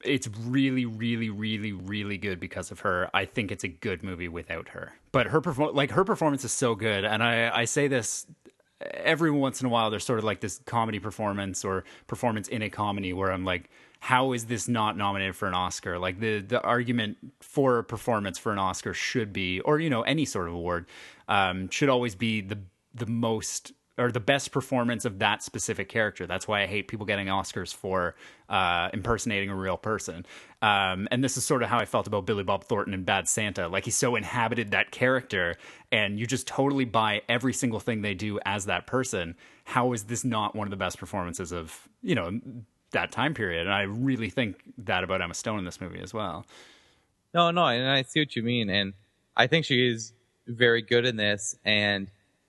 it's really, really, really, really good because of her. I think it's a good movie without her. But her perform like her performance is so good, and I, I say this every once in a while. There's sort of like this comedy performance or performance in a comedy where I'm like, how is this not nominated for an Oscar? Like the the argument for a performance for an Oscar should be, or you know, any sort of award, um, should always be the the most or the best performance of that specific character. That's why I hate people getting Oscars for uh, impersonating a real person. Um, and this is sort of how I felt about Billy Bob Thornton in Bad Santa. Like, he so inhabited that character, and you just totally buy every single thing they do as that person. How is this not one of the best performances of, you know, that time period? And I really think that about Emma Stone in this movie as well. No, no, and I see what you mean. And I think she is very good in this. And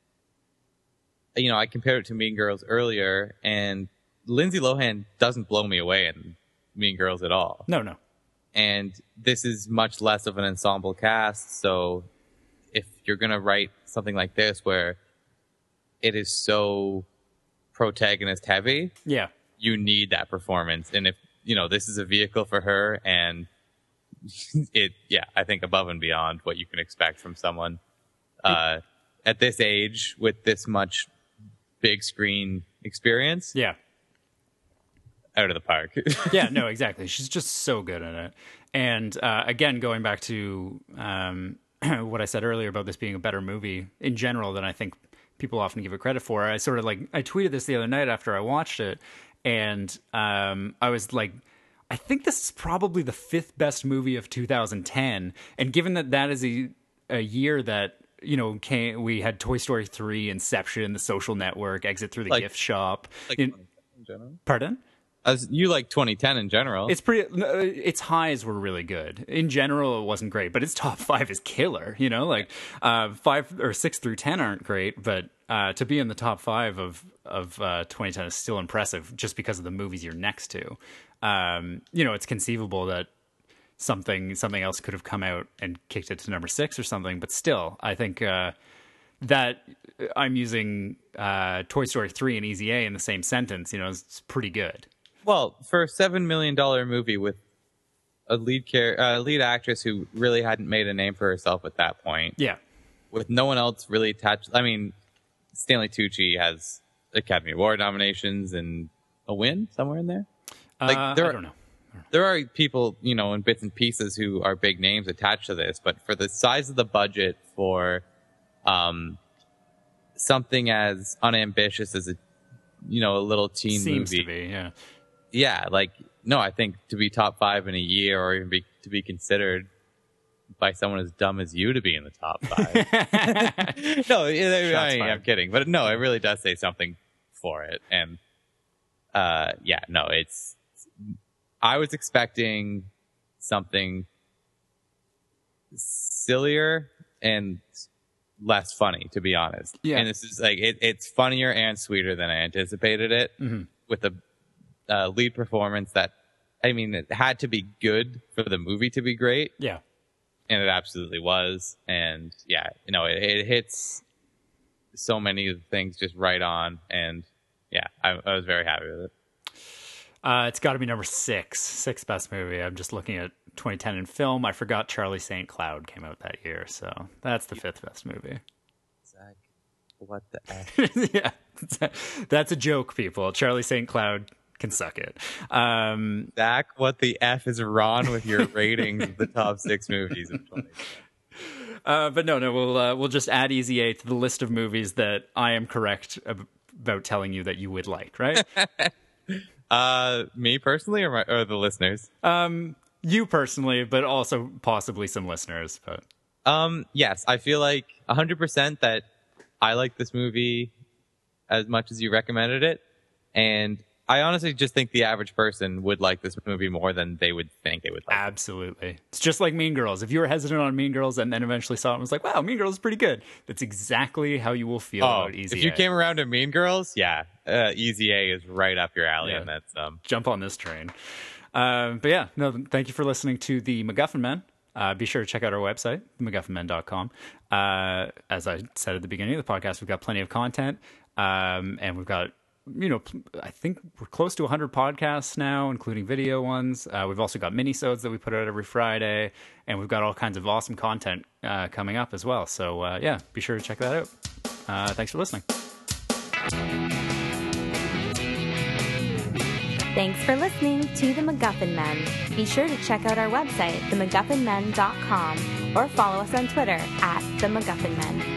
you know, I compared it to Mean Girls earlier, and Lindsay Lohan doesn't blow me away in Mean Girls at all. No, no. And this is much less of an ensemble cast, so if you're going to write something like this where it is so protagonist heavy, yeah, you need that performance. And if, you know, this is a vehicle for her, and it, yeah, I think above and beyond what you can expect from someone uh, at this age with this much big screen experience. Yeah. Out of the park. Yeah, no, exactly. She's just so good in it. And uh, again, going back to um, what I said earlier about this being a better movie in general than I think people often give it credit for, I sort of like, I tweeted this the other night after I watched it, and um, I was like, I think this is probably the fifth best movie of two thousand ten. And given that that is a, a year that, you know, came, we had Toy Story three, Inception, The Social Network, Exit Through the like, Gift Shop. Like in, in general? Pardon? As you like twenty ten in general. It's pretty. Its highs were really good. In general, it wasn't great, but its top five is killer. You know, like uh, five or six through ten aren't great, but uh, to be in the top five of of uh, twenty ten is still impressive, just because of the movies you're next to. Um, you know, it's conceivable that something something else could have come out and kicked it to number six or something, but still, I think uh, that I'm using uh, Toy Story three and Easy A in the same sentence. You know, it's pretty good. Well, for a seven million dollar movie with a lead care, uh, lead actress who really hadn't made a name for herself at that point, yeah, with no one else really attached. I mean, Stanley Tucci has Academy Award nominations and a win somewhere in there. Like, uh, there I are, don't know. There are people, you know, in bits and pieces who are big names attached to this, but for the size of the budget for um, something as unambitious as a, you know, a little teen Seems movie, to be, yeah. Yeah, like, no, I think to be top five in a year, or even be, to be considered by someone as dumb as you to be in the top five. No, I mean, I'm kidding. But no, it really does say something for it. And uh, yeah, no, it's, I was expecting something sillier and less funny, to be honest. Yeah. And this is like, it, it's funnier and sweeter than I anticipated it, mm-hmm. with a uh, lead performance that, I mean, it had to be good for the movie to be great. Yeah. And it absolutely was. And yeah, you know, it, it hits so many of the things just right on. And yeah, I, I was very happy with it. Uh, it's got to be number six, sixth best movie. I'm just looking at twenty ten in film. I forgot Charlie Saint Cloud came out that year, so that's the fifth best movie. Zach, what the F? Yeah, that's a joke, people. Charlie Saint Cloud can suck it. Um, Zach, what the F is wrong with your ratings of the top six movies of twenty ten? Uh, but no, no, we'll uh, we'll just add Easy A to the list of movies that I am correct ab- about telling you that you would like, right? Uh, me personally, or, my, or the listeners? Um, you personally, but also possibly some listeners. But um, yes, I feel like a hundred percent that I like this movie as much as you recommended it, and I honestly just think the average person would like this movie more than they would think they would like. Absolutely, it's just like Mean Girls. If you were hesitant on Mean Girls and then eventually saw it and was like, "Wow, Mean Girls is pretty good," that's exactly how you will feel oh, about Easy A. If you came around to Mean Girls, yeah. Uh, Easy A is right up your alley, Yeah. and that's um. Jump on this train. Um, but yeah, no, thank you for listening to the MacGuffin Men. Uh, be sure to check out our website, the MacGuffin Men dot com. Uh, as I said at the beginning of the podcast, we've got plenty of content, um, and we've got you know, I think we're close to one hundred podcasts now, including video ones. Uh, we've also got minisodes that we put out every Friday, and we've got all kinds of awesome content uh, coming up as well. So, uh, yeah, be sure to check that out. Uh, thanks for listening. Thanks for listening to The MacGuffin Men. Be sure to check out our website, the macguffin men dot com, or follow us on Twitter at The MacGuffin Men.